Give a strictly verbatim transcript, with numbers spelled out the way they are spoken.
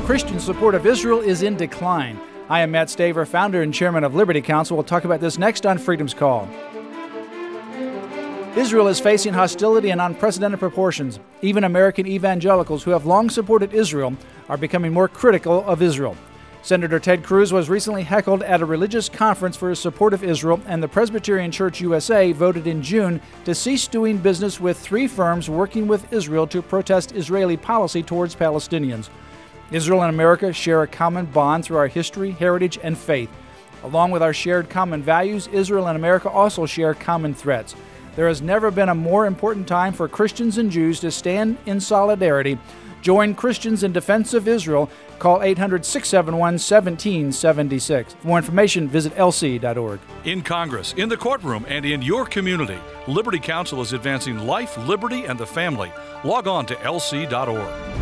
Christian support of Israel is in decline. I am Matt Staver, founder and chairman of Liberty Counsel. We'll talk about this next on Freedom's Call. Israel is facing hostility in unprecedented proportions. Even American evangelicals who have long supported Israel are becoming more critical of Israel. Senator Ted Cruz was recently heckled at a religious conference for his support of Israel, and the Presbyterian Church U S A voted in June to cease doing business with three firms working with Israel to protest Israeli policy towards Palestinians. Israel and America share a common bond through our history, heritage, and faith. Along with our shared common values, Israel and America also share common threats. There has never been a more important time for Christians and Jews to stand in solidarity. Join Christians in defense of Israel. Call eight hundred, six seven one, one seven seven six. For more information, visit L C dot org. In Congress, in the courtroom, and in your community, Liberty Counsel is advancing life, liberty, and the family. Log on to L C dot org.